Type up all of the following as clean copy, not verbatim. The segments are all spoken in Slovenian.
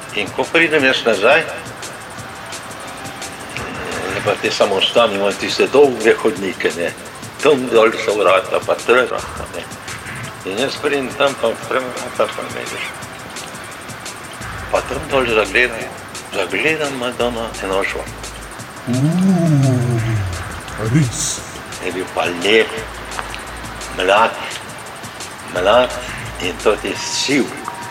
In ko pridem jaz nazaj, pa te samostani imajo tiste dolge hodnike, ne. Tam dol so vrata, pa trata, ne. In jaz pridem tam, pa odprem vrata, pa vidiš. Pa tam dol zagledam Madonna Enošva. Res. Je bil pa lep, mlad in tudi siv,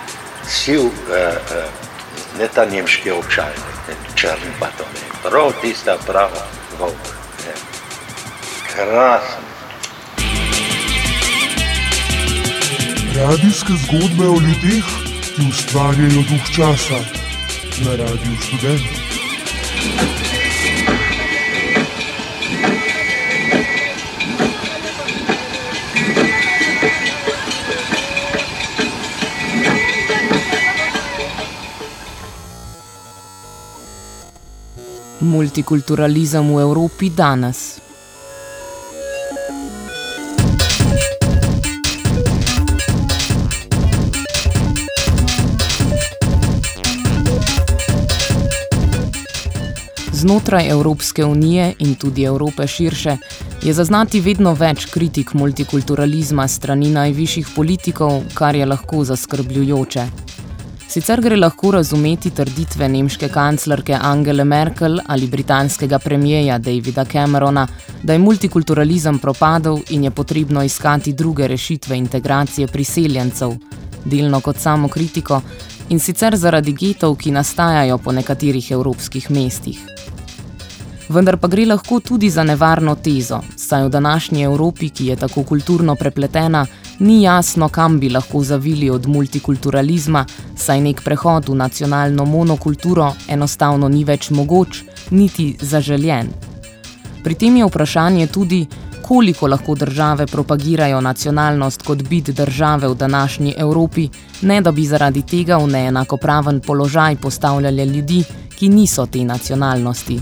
ne ta nemški ovčar, črn pa to ne. Prav tista prava volk. Krasen. Radijske zgodbe o ljudeh, ki ustvarjajo duh časa na Radiu Študent. Multikulturalizem v Evropi danes. Znotraj Evropske unije in tudi Evrope širše je zaznati vedno več kritik multikulturalizma strani najvišjih politikov, kar je lahko zaskrbljujoče. Sicer gre lahko razumeti trditve nemške kanclerke Angele Merkel ali britanskega premierja Davida Camerona, da je multikulturalizem propadel in je potrebno iskati druge rešitve integracije priseljencev, delno kot samokritiko, in sicer zaradi getov, ki nastajajo po nekaterih evropskih mestih. Vendar pa gre lahko tudi za nevarno tezo, saj v današnji Evropi, ki je tako kulturno prepletena, ni jasno, kam bi lahko zavili od multikulturalizma, saj nek prehod v nacionalno monokulturo enostavno ni več mogoč, niti zaželjen. Pri tem je vprašanje tudi, koliko lahko države propagirajo nacionalnost kot bit države v današnji Evropi, ne da bi zaradi tega v neenakopraven položaj postavljali ljudi, ki niso te nacionalnosti.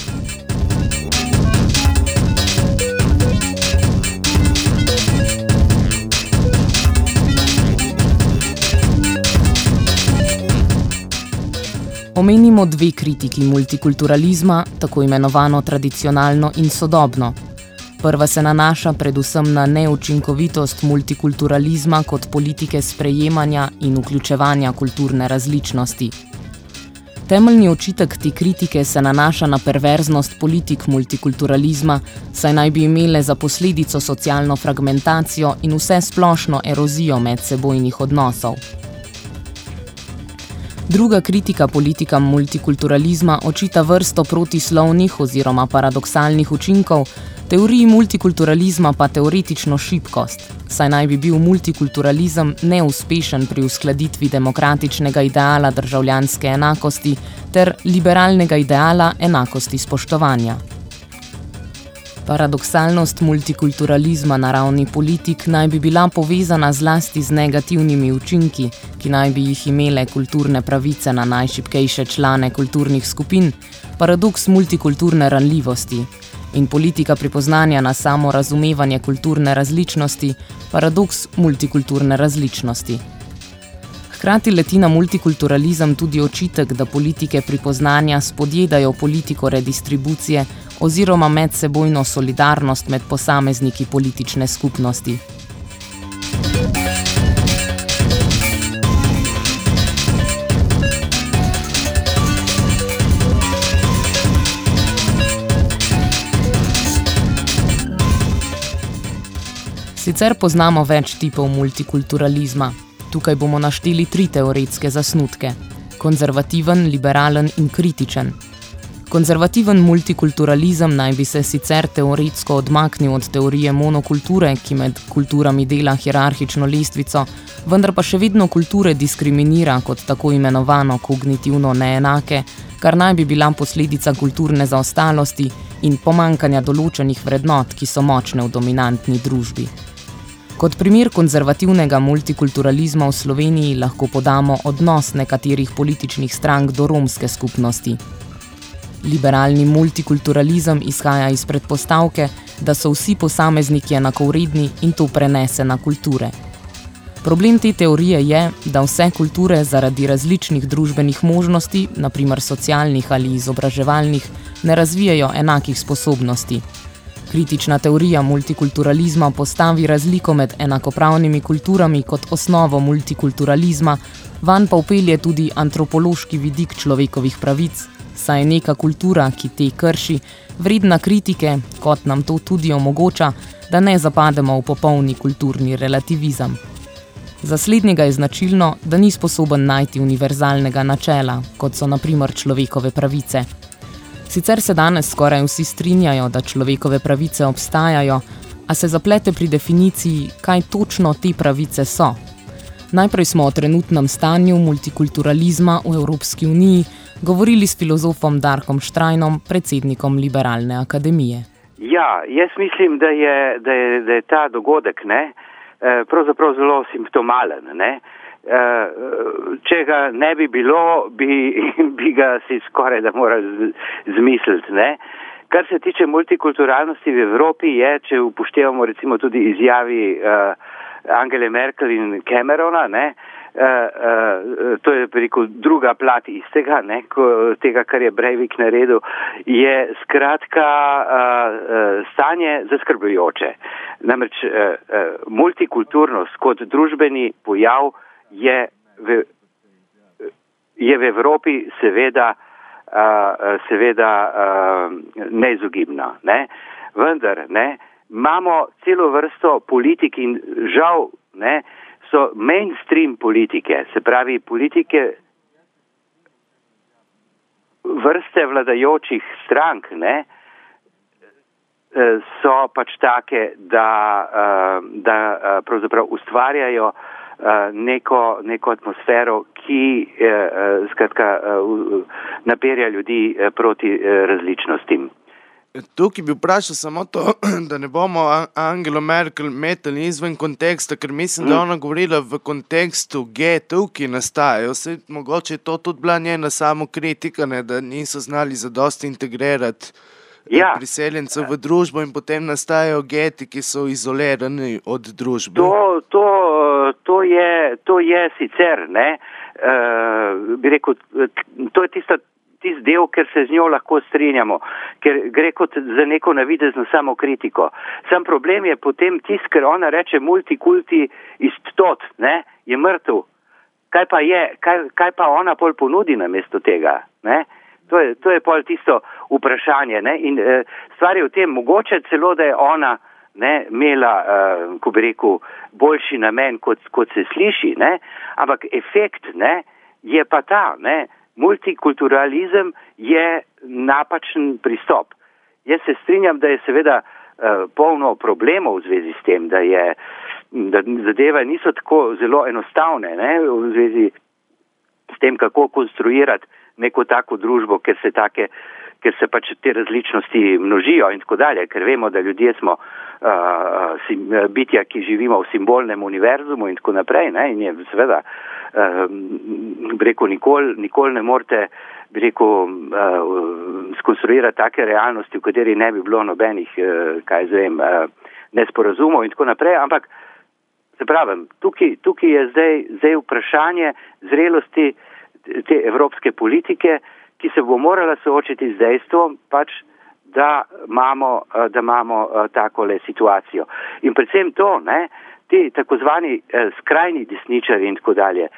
Omenimo dve kritiki multikulturalizma, tako imenovano tradicionalno in sodobno. Prva se nanaša predvsem na neučinkovitost multikulturalizma kot politike sprejemanja in vključevanja kulturne različnosti. Temeljni očitek te kritike se nanaša na perverznost politik multikulturalizma, saj naj bi imele za posledico socialno fragmentacijo in vse splošno erozijo medsebojnih odnosov. Druga kritika politikam multikulturalizma očita vrsto protislovnih oziroma paradoksalnih učinkov, teoriji multikulturalizma pa teoretično šibkost, saj naj bi bil multikulturalizem neuspešen pri uskladitvi demokratičnega ideala državljanske enakosti ter liberalnega ideala enakosti spoštovanja. Paradoksalnost multikulturalizma na ravni politik naj bi bila povezana zlasti z negativnimi učinki, ki naj bi jih imele kulturne pravice na najšibkejše člane kulturnih skupin, paradoks multikulturne ranljivosti in politika pripoznanja na samo razumevanje kulturne različnosti, paradoks multikulturne različnosti. Hkrati leti na multikulturalizem tudi očitek, da politike pripoznanja spodjedajo politiko redistribucije oziroma medsebojno solidarnost med posamezniki politične skupnosti. Sicer poznamo več tipov multikulturalizma. Tukaj bomo našteli 3 teoretske zasnutke: konzervativen, liberalen in kritičen. Konzervativen multikulturalizem naj bi se sicer teoretsko odmaknil od teorije monokulture, ki med kulturami dela hierarhično lestvico, vendar pa še vedno kulture diskriminira kot tako imenovano kognitivno neenake, kar naj bi bila posledica kulturne zaostalosti in pomankanja določenih vrednot, ki so močne v dominantni družbi. Kot primer konzervativnega multikulturalizma v Sloveniji lahko podamo odnos nekaterih političnih strank do romske skupnosti. Liberalni multikulturalizem izhaja iz predpostavke, da so vsi posamezniki enakovredni in to prenese na kulture. Problem te teorije je, da vse kulture zaradi različnih družbenih možnosti, naprimer socialnih ali izobraževalnih, ne razvijajo enakih sposobnosti. Kritična teorija multikulturalizma postavi razliko med enakopravnimi kulturami kot osnovo multikulturalizma, vanj pa vpelje tudi antropološki vidik človekovih pravic, saj je neka kultura, ki te krši, vredna kritike, kot nam to tudi omogoča, da ne zapademo v popolni kulturni relativizem. Za slednjega je značilno, da ni sposoben najti univerzalnega načela, kot so na primer človekove pravice. Sicer se danes skoraj vsi strinjajo, da človekove pravice obstajajo, a se zaplete pri definiciji, kaj točno te pravice so. Najprej smo o trenutnem stanju multikulturalizma v Evropski uniji govorili s filozofom Darkom Štrajnom, predsednikom Liberalne akademije. Ja, jaz mislim, da je ta dogodek pravzaprav zelo simptomalen. Če ga ne bi bilo, bi ga si skoraj da morali zmisliti. Kar se tiče multikulturalnosti v Evropi je, če upoštevamo recimo tudi izjavi Angele Merkel in Camerona, to je rekel druga plat istega, tega, kar je Breivik naredil, je skratka stanje zaskrbljujoče. Namreč multikulturnost kot družbeni pojav je v Evropi seveda neizogibna. Vendar imamo celo vrsto politik in žal so mainstream politike, se pravi politike vrste vladajočih strank, so pač take, da pravzaprav ustvarjajo neko atmosfero, ki skratka naperja ljudi proti različnostim. Tukaj bi vprašal samo to, da ne bomo Angelo Merkel metali izven konteksta, ker mislim, da ona govorila v kontekstu getov, ki nastajajo. Mogoče je to tudi bila njena samokritika, da niso znali zadosti integrirati priseljencev v družbo in potem nastajajo geti, ki so izolirani od družbe. To je sicer, bi rekel, to je tisti del, ker se z njo lahko strinjamo, ker gre kot za neko navidezno samokritiko. Sam problem je potem tisti, ker ona reče multikulti istot, je mrtev. Kaj pa ona pol ponudi namesto tega, To je pol tisto vprašanje, in stvar je v tem, mogoče celo, da je ona imela, ko bi rekel, boljši namen, kot se sliši, ampak efekt je pa ta, multikulturalizem je napačen pristop. Jaz se strinjam, da je seveda polno problemov v zvezi s tem, da zadeve niso tako zelo enostavne, v zvezi s tem, kako konstruirati neko tako družbo, ker se pač te različnosti množijo in tako dalje, ker vemo, da ljudje smo bitja, ki živimo v simbolnem univerzumu in tako naprej, in je seveda, nikoli ne morete, skonstruirati take realnosti, v kateri ne bi bilo nobenih, nesporazumov in tako naprej, ampak se pravim, tukaj je zdaj vprašanje zrelosti te evropske politike, ki se bo morala soočiti z dejstvom, pač, da imamo takole situacijo. In predvsem to, ti takozvani skrajni desničari in tako dalje,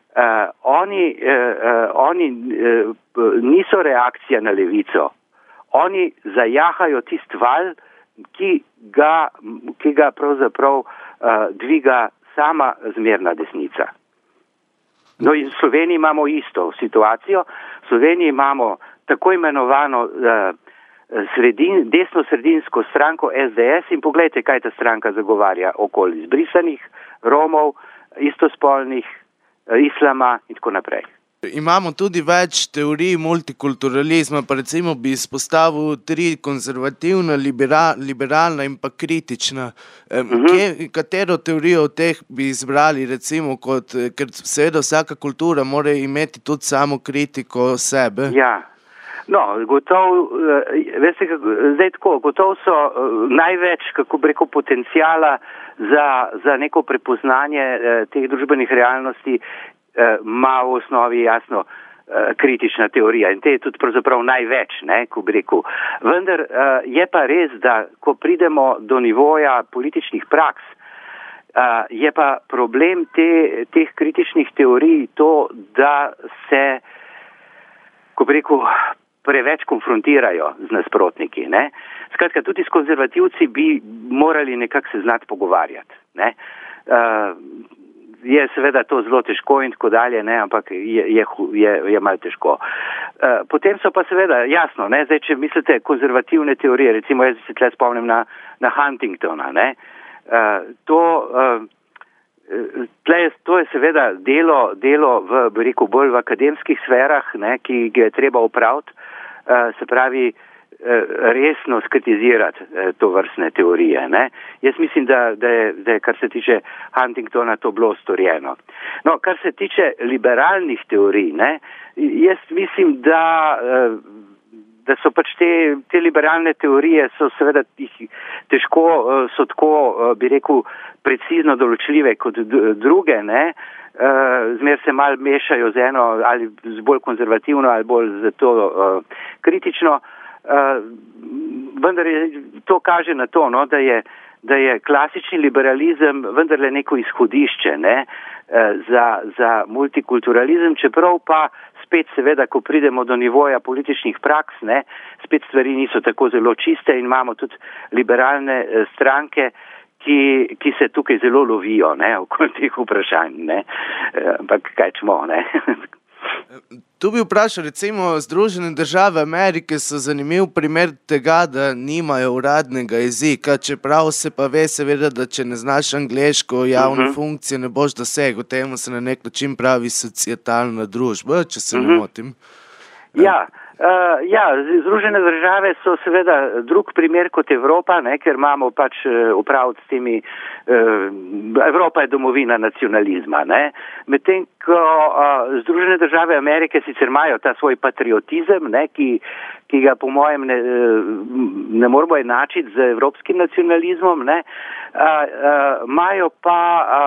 oni niso reakcija na levico. Oni zajahajo tist val, ki ga pravzaprav dviga sama zmerna desnica. No in v Sloveniji imamo isto situacijo. V Sloveniji imamo tako imenovano desno-sredinsko stranko SDS in poglejte, kaj ta stranka zagovarja okoli izbrisanih Romov, istospolnih, islama in tako naprej. Imamo tudi več teorij multikulturalizma, pa recimo bi izpostavil 3: konzervativna, liberalna in pa kritična. Katero teorijo od teh bi izbrali, recimo, ker seveda vsaka kultura mora imeti tudi samo kritiko sebe? Ja, No, veste, zdaj tako, gotovo so največ, kako bi rekel, potencijala za neko prepoznanje teh družbenih realnosti ima v osnovi jasno kritična teorija in te je tudi pravzaprav največ, ne, ko bi rekel. Vendar je pa res, da ko pridemo do nivoja političnih praks, je pa problem teh kritičnih teorij to, da se, ko bi rekel, preveč konfrontirajo z nasprotniki. Ne? Skratka, tudi s konzervativci bi morali nekako se znati pogovarjati. Ne? Je seveda to zelo težko in tako dalje, ne? Ampak je malo težko. Potem so pa seveda, jasno, ne? Zdaj, če mislite konzervativne teorije, recimo jaz se tle spomnim na Huntingtona, ne? To je seveda delo bi rekel, bolj v akademskih sferah, ne, ki ga je treba opraviti, se pravi resno skritizirati to vrstne teorije. Ne. Jaz mislim, da je, kar se tiče Huntingtona, to bilo storjeno. No, kar se tiče liberalnih teorij, ne, jaz mislim, da so pač te liberalne teorije so seveda težko, so tako, bi rekel, precizno določljive kot druge, ne, zmer se malo mešajo z eno ali z bolj konzervativno ali bolj z to kritično, vendar to kaže na to, no, da je klasični liberalizem vendarle neko izhodišče, ne, za multikulturalizem, čeprav pa spet seveda, ko pridemo do nivoja političnih praks, ne, spet stvari niso tako zelo čiste in imamo tudi liberalne stranke, ki se tukaj zelo lovijo, ne, okoli teh vprašanj, ne, ampak kaj čmo, ne. Tu bi vprašal, recimo Združene države Amerike so zanimiv primer tega, da nimajo uradnega jezika, čeprav se pa ve seveda, da če ne znaš angleško javne funkcije, ne boš dosegel, temu se na nek način pravi societalna družba, če se ne motim. Ja, Združene države so seveda drug primer kot Evropa, ne, ker imamo pač upraviti s temi, Evropa je domovina nacionalizma, ne, medtem ko Združene države Amerike sicer imajo ta svoj patriotizem, ne, ki ga po mojem ne moramo enačiti z evropskim nacionalizmom, ne, imajo pa,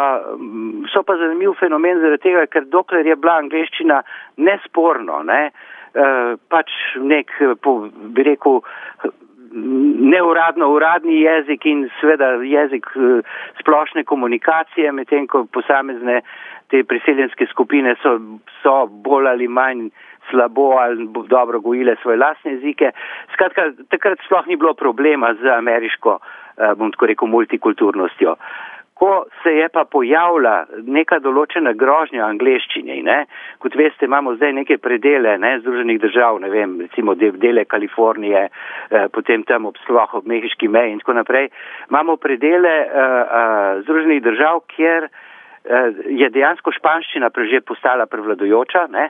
so pa zanimiv fenomen zaradi tega, ker dokler je bila angleščina nesporno, ne, pač nek, bi rekel, neuradno uradni jezik in seveda jezik splošne komunikacije, medtem ko posamezne te priseljenske skupine so bolj ali manj slabo ali dobro gojile svoje lastne jezike. Skratka, takrat sploh ni bilo problema z ameriško, bom tako rekel, multikulturnostjo. Ko se je pa pojavila neka določena grožnja angleščine, ne, kot veste, imamo zdaj neke predele, ne, Združenih držav, ne vem, recimo dele Kalifornije, potem tam ob mehiški meji in tako naprej, imamo predele Združenih držav, kjer je dejansko španščina že postala prevladujoča, ne,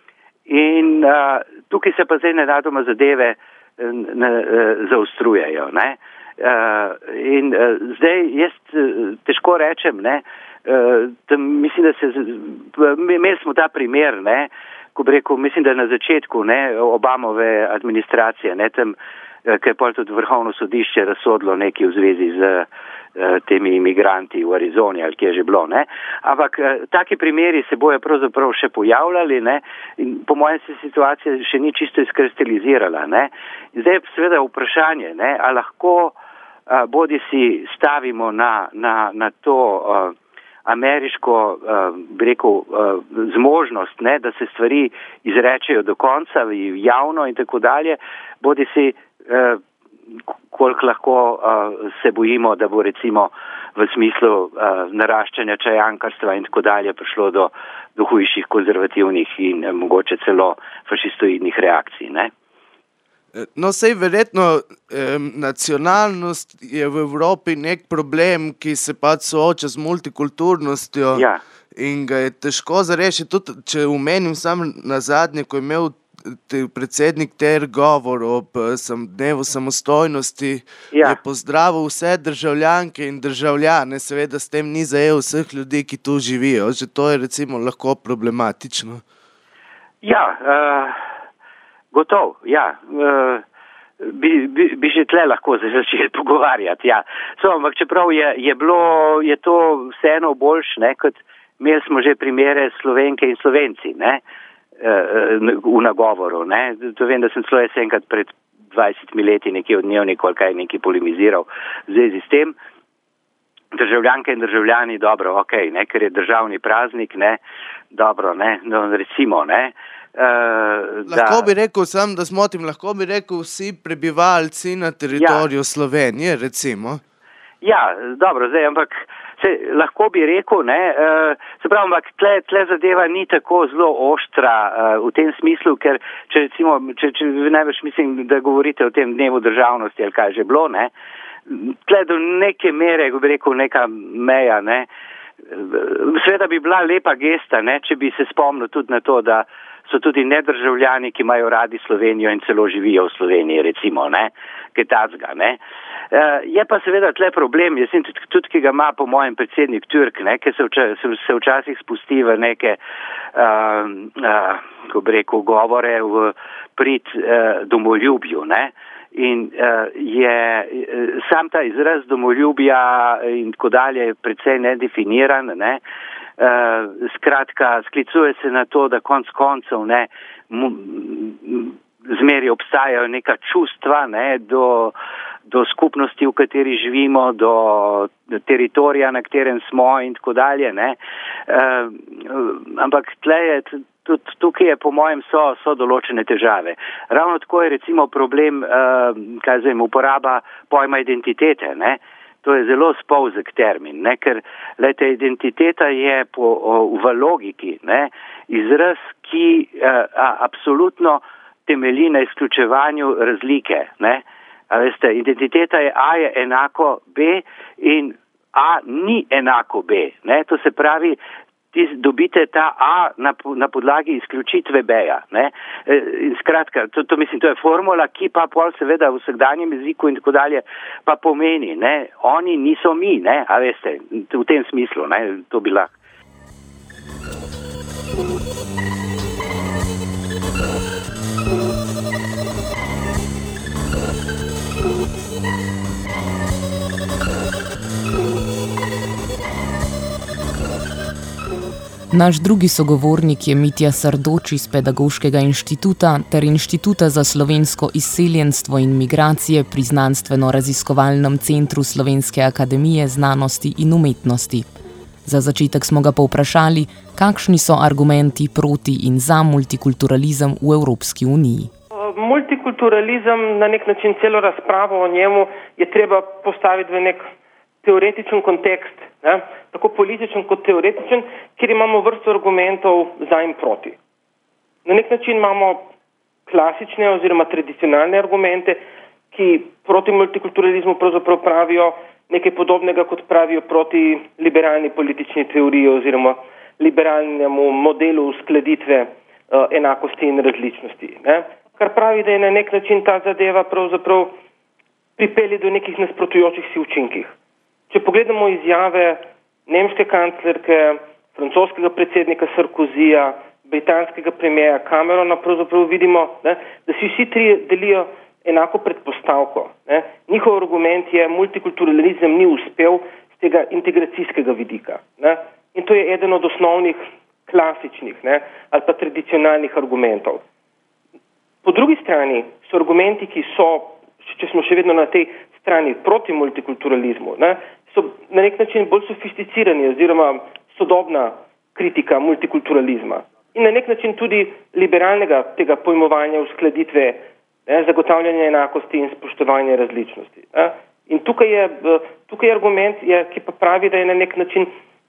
in tukaj se pa zdaj nenadoma zadeve zaostrujejo, ne. In zdaj jaz težko rečem, ne, mislim, da imeli smo ta primer, ne, ko bi rekel, mislim, da na začetku, ne, Obamove administracije, ne, tam, ker je pol tudi Vrhovno sodišče razsodilo nekaj v zvezi z temi imigranti v Arizoni ali kje je že bilo, ne, ampak taki primeri se bojo pravzaprav še pojavljali, ne, in po mojem se situacija še ni čisto izkristalizirala, ne, in zdaj je seveda vprašanje, ne, a lahko bodi si stavimo na to ameriško, bi rekel, zmožnost, ne, da se stvari izrečejo do konca javno in tako dalje, bodi si koliko lahko se bojimo, da bo recimo v smislu naraščanja čajankarstva in tako dalje prišlo do hujših konzervativnih in mogoče celo fašistoidnih reakcij, ne. No, sej verjetno nacionalnost je v Evropi nek problem, ki se pač sooča z multikulturnostjo, ja, in ga je težko zarešiti. Tudi, če omenim sam nazadnje, ko je imel predsednik ter govor ob dnevu samostojnosti, ja, je pozdravil vse državljanke in državljane, seveda s tem ni zajel vseh ljudi, ki tu živijo, že to je recimo lahko problematično. Ja, Gotov, ja. Bi že tle lahko začeli pogovarjati, ja. Ampak čeprav je to vseeno boljš, ne, kot imeli smo že primere Slovenke in Slovenci, ne, v nagovoru, ne. To vem, da sem celo jaz enkrat pred 20 leti nekje v Dnevniku ali kaj nekaj polemiziral v zvezi s tem. Državljanke in državljani, dobro, okej, ne, ker je državni praznik, ne, dobro, ne, no, recimo, ne. Lahko bi rekel sam, da smotim, lahko bi rekel vsi prebivalci na teritoriju Slovenije, recimo. Ja, dobro, zdaj, ampak lahko bi rekel, ne, se pravi, ampak tle zadeva ni tako zelo oštra v tem smislu, ker če recimo, če največ mislim, da govorite o tem dnevu državnosti ali kaj že bilo, ne, tle do neke mere, ko bi rekel, neka meja, ne, seveda bi bila lepa gesta, ne, če bi se spomnil tudi na to, da so tudi nedržavljani, ki imajo radi Slovenijo in celo živijo v Sloveniji, recimo, ne, kaj tacga, ne. Je pa seveda tle problem, jaz sem tudi, ki ga ima po mojem predsednik Türk, ne, ki se včasih spusti v neke, ko bi rekel, govore v prid domoljubju, ne. In je sam ta izraz domoljubja in tako dalje precej nedefiniran, ne. Skratka, sklicuje se na to, da konc koncev, ne, zmeri obstajajo neka čustva, ne, do skupnosti, v kateri živimo, do teritorija, na katerem smo in tako dalje, ne. Ampak tudi tukaj je po mojem so določene težave. Ravno tako je recimo problem, uporaba pojma identitete, ne. To je zelo spolzek termin, ne, ker lejte, identiteta je v logiki, ne, izraz, ki absolutno temelji na izključevanju razlike, ne. A veste, identiteta je A je enako B in A ni enako B, ne. To se pravi, dobite ta A na podlagi izključitve B-ja, ne. In skratka, to mislim, to je formula, ki pa pol seveda v vsakdanjem jeziku in tako dalje pa pomeni, ne, oni niso mi, ne, a veste, v tem smislu, ne, to bi lahko. Naš drugi sogovornik je Mitja Sardoč iz Pedagoškega inštituta ter Inštituta za slovensko izseljenstvo in migracije pri Znanstveno-raziskovalnem centru Slovenske akademije znanosti in umetnosti. Za začetek smo ga povprašali, kakšni so argumenti proti in za multikulturalizem v Evropski uniji. Multikulturalizem, na nek način celo razpravo o njemu je treba postaviti v nek teoretičen kontekst, ne? Tako političen kot teoretičen, kjer imamo vrsto argumentov za in proti. Na nek način imamo klasične oziroma tradicionalne argumente, ki proti multikulturalizmu pravzaprav pravijo nekaj podobnega, kot pravijo proti liberalni politični teoriji oziroma liberalnemu modelu uskladitve enakosti in različnosti, ne? Kar pravi, da je na nek način ta zadeva pravzaprav pripelje do nekih nasprotujočih si učinkih. Če pogledamo izjave nemške kanclerke, francoskega predsednika Sarkozija, britanskega premierja Camerona, pravzaprav vidimo, ne, da si vsi tri delijo enako predpostavko. Ne. Njihov argument je, multikulturalizem ni uspel z tega integracijskega vidika. Ne. In to je eden od osnovnih klasičnih, ne, ali pa tradicionalnih argumentov. Po drugi strani so argumenti, ki so, če smo še vedno na tej strani proti multikulturalizmu, ne, so na nek način bolj sofisticirani oziroma sodobna kritika multikulturalizma in na nek način tudi liberalnega tega pojmovanja uskladitve, ne, zagotavljanja enakosti in spoštovanja različnosti. Ne. In tukaj je argument, ki pa pravi, da je na nek način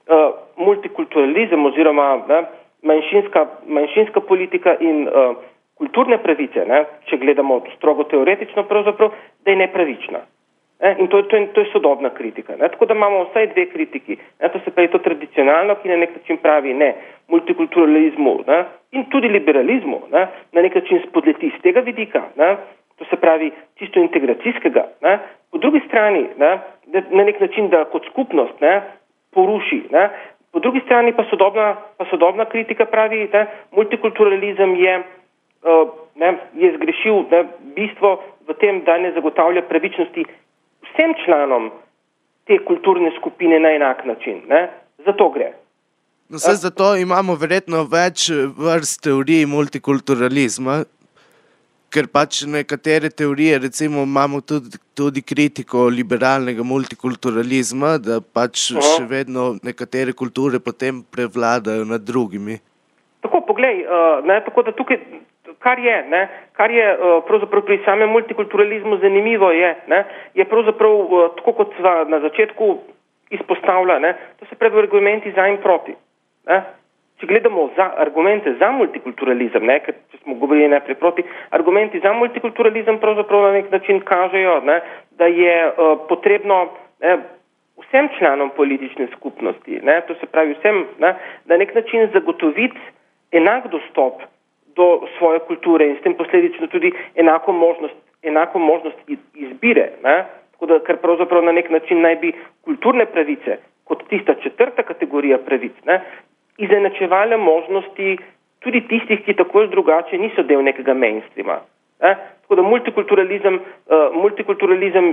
multikulturalizem oziroma, ne, manjšinska politika in kulturne pravice, ne, če gledamo strogo teoretično pravzaprav, da je nepravična. In to je sodobna kritika. Ne? Tako da imamo vsaj dve kritiki. Ne? To se pravi to tradicionalno, ki na nek način pravi ne multikulturalizmu, ne? In tudi liberalizmu, ne? Na nek način spodleti z tega vidika, ne? To se pravi čisto integracijskega. Ne? Po drugi strani, ne? Na nek način, da kot skupnost, ne? Poruši. Ne? Po drugi strani pa sodobna kritika pravi, da multikulturalizem je je zgrešil bistvo v tem, da ne zagotavlja pravičnosti vsem članom te kulturne skupine na enak način. Zato gre. No, zato imamo verjetno več vrst teorij multikulturalizma, ker pač nekatere teorije, recimo imamo tudi kritiko liberalnega multikulturalizma, da pač še vedno nekatere kulture potem prevladajo nad drugimi. Tako, poglej, tako da tukaj, kar je pravzaprav pri samem multikulturalizmu zanimivo je pravzaprav, tako kot sva na začetku izpostavlja, to se pravi argumenti za in proti. Če gledamo argumente za multikulturalizem, ker če smo govorili najprej proti, argumenti za multikulturalizem pravzaprav na nek način kažejo, da je potrebno vsem članom politične skupnosti, to se pravi vsem, na nek način zagotoviti enak dostop do svoje kulture in s tem posledično tudi enako možnost izbire, tako da kar pravzaprav na nek način naj bi kulturne pravice kot tista četrta kategorija pravic, izenačevale možnosti tudi tistih, ki tako ali drugače niso del nekega mainstreama. Tako da multikulturalizem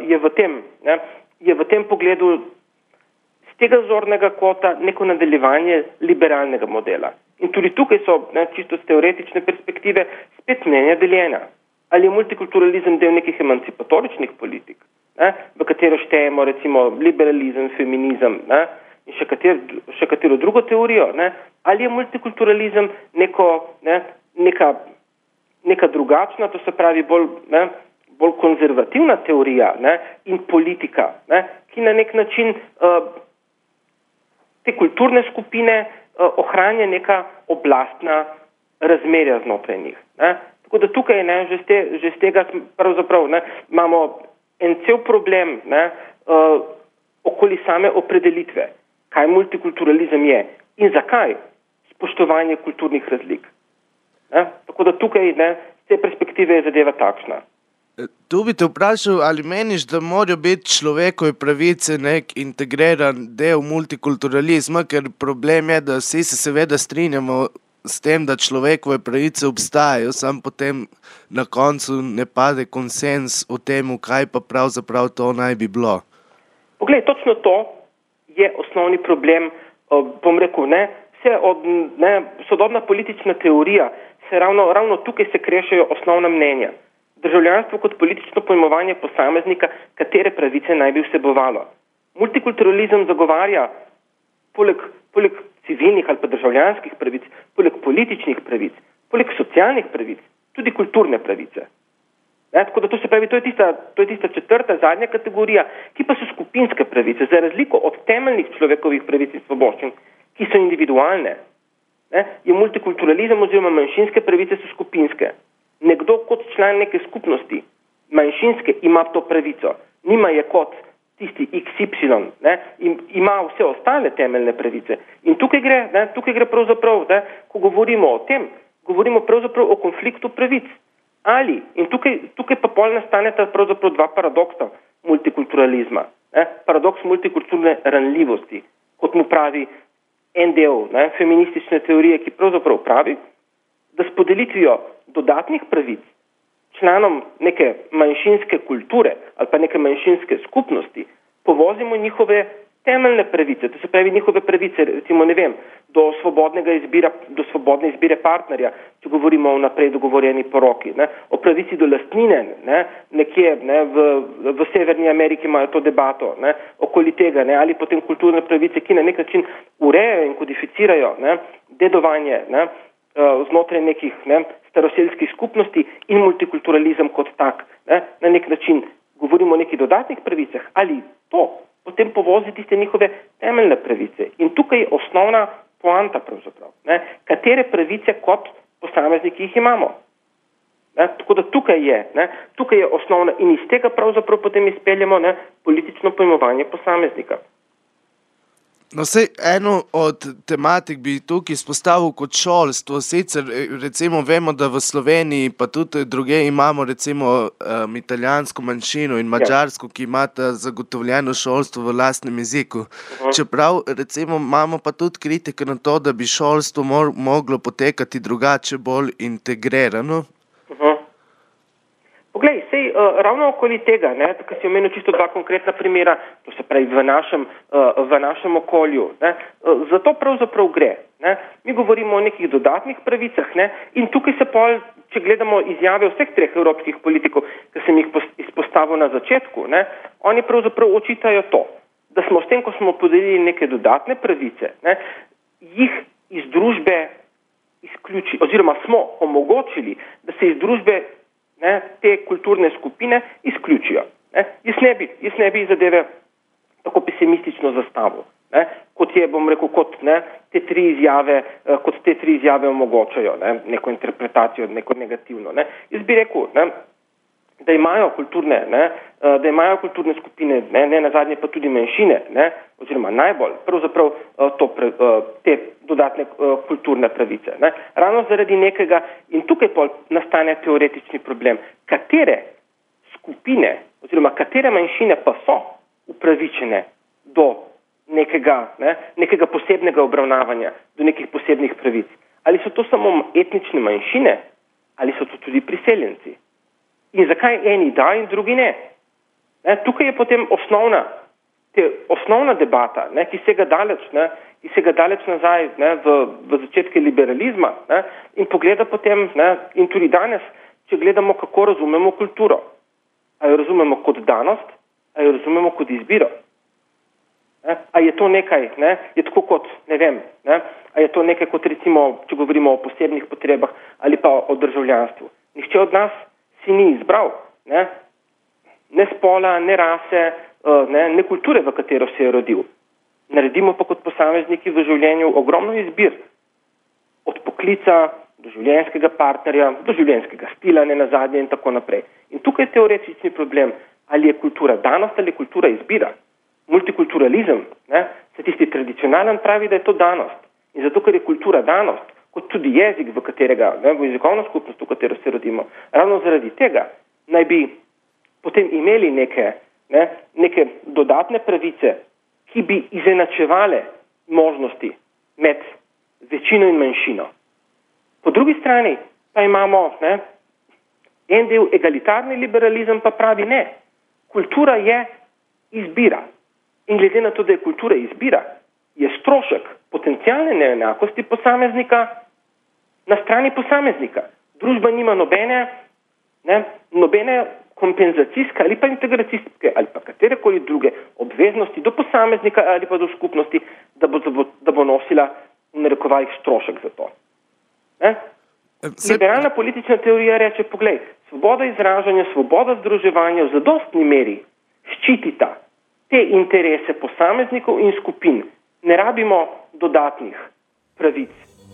je v tem pogledu z tega zornega kota neko nadaljevanje liberalnega modela. In tudi tukaj so čisto z teoretične perspektive spet mnenja deljena. Ali je multikulturalizem del nekih emancipatoričnih politik, v katero štejemo recimo liberalizem, feminizem, in še katero drugo teorijo, ali je multikulturalizem neka drugačna, to se pravi bolj konzervativna teorija in politika, ki na nek način te kulturne skupine ohranja neka oblastna razmerja znotraj njih. Tako da tukaj že z tega pravzaprav imamo en cel problem okoli same opredelitve, kaj multikulturalizem je in zakaj spoštovanje kulturnih razlik. Tako da tukaj z te perspektive je zadeva takšna. Tu bi te vprašal, ali meniš, da morajo biti človekove pravice nek integriran del multikulturalizma, ker problem je, da vsi se seveda strinjamo s tem, da človekove pravice obstajajo, sam potem na koncu ne pade konsens o tem, kaj pa pravzaprav to naj bi bilo. Poglej, točno to je osnovni problem, bom rekel, sodobna politična teorija, ravno tukaj se krešejo osnovna mnenja. Državljanstvo kot politično pojmovanje posameznika, katere pravice naj bi vsebovalo. Multikulturalizem zagovarja poleg civilnih ali pa državljanskih pravic, poleg političnih pravic, poleg socialnih pravic, tudi kulturne pravice. Tako da to se pravi, to je tista četrta, zadnja kategorija, ki pa so skupinske pravice, za razliko od temeljnih človekovih pravic in svoboščin, ki so individualne. Je multikulturalizem oziroma manjšinske pravice so skupinske. Nekdo kot član neke skupnosti, manjšinske, ima to pravico. Nima je kot tisti XY, ima vse ostale temeljne pravice. In tukaj gre pravzaprav, ko govorimo o tem, govorimo pravzaprav o konfliktu pravic. Ali, in tukaj pa pol nastaneta pravzaprav dva paradoksa multikulturalizma. Paradoks multikulturne ranljivosti, kot mu pravi en del feministične teorije, ki pravzaprav pravi, da s podelitvijo dodatnih pravic članom neke manjšinske kulture ali pa neke manjšinske skupnosti povozimo njihove temeljne pravice, to se pravi njihove pravice, recimo do svobodne izbire partnerja, če govorimo o naprej dogovorjeni poroki, o pravici do lastnine, nekje v Severni Ameriki imajo to debato, okoli tega, ali potem kulturne pravice, ki na nek način urejajo in kodificirajo dedovanje znotraj nekih staroselskih skupnosti in multikulturalizem kot tak. Na nek način govorimo o nekih dodatnih pravicah, ali to potem povozi tiste njihove temeljne pravice. In tukaj je osnovna poanta pravzaprav. Katere pravice kot posamezniki jih imamo. Tako da tukaj je osnovna in iz tega pravzaprav potem izpeljamo politično pojmovanje posameznika. No, sej eno od tematik bi tukaj izpostavil kot šolstvo. Sicer recimo vemo, da v Sloveniji pa tudi druge imamo recimo italijansko manjšino in madžarsko, ki imata zagotovljeno šolstvo v lastnem jeziku. Čeprav recimo imamo pa tudi kritike na to, da bi šolstvo moglo potekati drugače, bolj integrirano. Poglej, ravno okoli tega, ko si omenil čisto dva konkretna primera, to se pravi v našem okolju, zato pravzaprav gre. Mi govorimo o nekih dodatnih pravicah in tukaj se pol, če gledamo izjave vseh treh evropskih politikov, ki sem jih izpostavil na začetku, oni pravzaprav očitajo to, da smo s tem, ko smo podelili neke dodatne pravice, jih iz družbe izključili, oziroma smo omogočili, da se iz družbe te kulturne skupine izključijo. Jaz ne bi zadeve tako pesimistično zastavil, kot je, bom rekel, kot te tri izjave omogočajo, neko interpretacijo, neko negativno. Jaz bi rekel, da imajo kulturne skupine, ne nazadnje pa tudi manjšine, oziroma najbolj, pravzaprav te dodatne kulturne pravice. Ravno zaradi nekega, in tukaj nastane teoretični problem, katere skupine oziroma katere manjšine pa so upravičene do nekega posebnega obravnavanja, do nekih posebnih pravic. Ali so to samo etnične manjšine, ali so to tudi priseljenci? In zakaj eni da in drugi ne? Tukaj je potem osnovna debata, ki sega daleč nazaj v začetke liberalizma in pogleda potem, in tudi danes, če gledamo, kako razumemo kulturo. A jo razumemo kot danost, a jo razumemo kot izbiro? A je to nekaj, je tako kot, a je to nekaj kot recimo, če govorimo o posebnih potrebah ali pa o državljanstvu. Nihče od nas si ni izbral, ne spola, ne rase, ne kulture, v katero se je rodil. Naredimo pa kot posamezniki v življenju ogromno izbir. Od poklica do življenjskega partnerja, do življenjskega stila, ne nazadnje in tako naprej. In tukaj je teoretični problem, ali je kultura danost ali je kultura izbira. Multikulturalizem, se tisti tradicionalen pravi, da je to danost. In zato, ker je kultura danost, kot tudi jezik, v katerega, v jezikovno skupnost, v katero se rodimo, ravno zaradi tega naj bi potem imeli neke dodatne pravice, ki bi izenačevale možnosti med večino in manjšino. Po drugi strani pa imamo en del egalitarni liberalizem, pa pravi ne. Kultura je izbira. In glede na to, da je kultura izbira, je strošek potencialne neenakosti posameznika na strani posameznika. Družba nima nobene kompenzacijske ali pa integracijske ali pa katerekoli druge obveznosti do posameznika ali pa do skupnosti, da bo nosila v narekovajih strošek za to. Liberalna politična teorija reče, poglej, svoboda izražanja, svoboda združevanja v zadostni meri ščitita te interese posameznikov in skupin. Ne rabimo dodatnih pravic.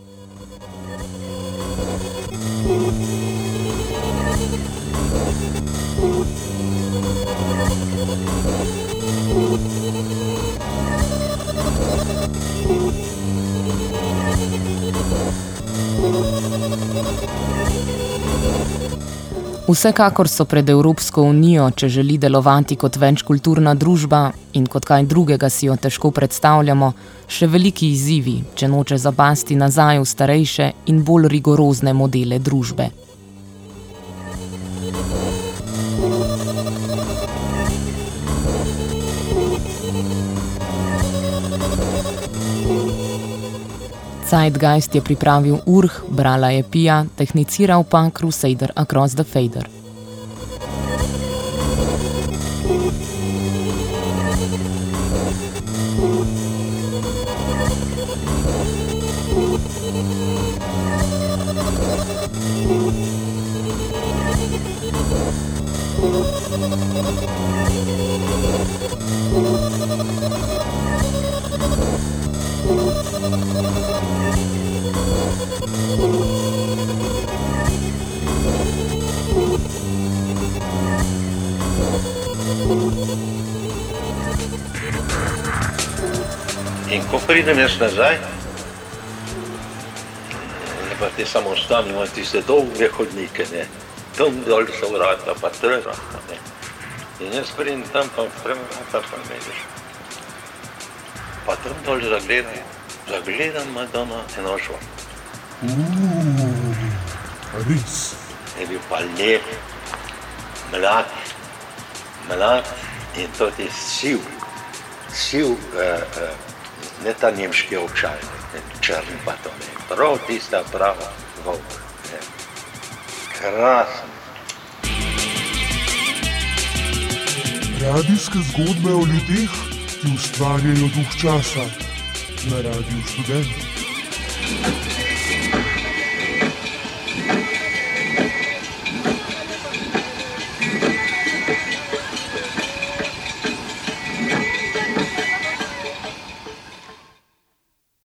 Vsekakor so pred Evropsko unijo, če želi delovati kot večkulturna družba in kot kaj drugega si jo težko predstavljamo, še veliki izzivi, če noče zapasti nazaj v starejše in bolj rigorozne modele družbe. Zeitgeist je pripravil Urh, brala je Pia, tehniciral pa Crusader Across the Fader. In ko pridem jaz nazaj, pa te samostani imajo tiste dolge hodnike, tam dol so vrata, pa trga, in jaz pridem tam, pa vrata, pa vidiš. Pa tam dol zagledam Madonna Enošva. Res. Je bil pa lep, mlad in to je siv, ne ta nemški ovčaj, črni pa to ne, prav tista prava volk, ne. Krasno. Radijske zgodbe o ljudeh, ki ustvarjajo duh časa na Radiu Študent.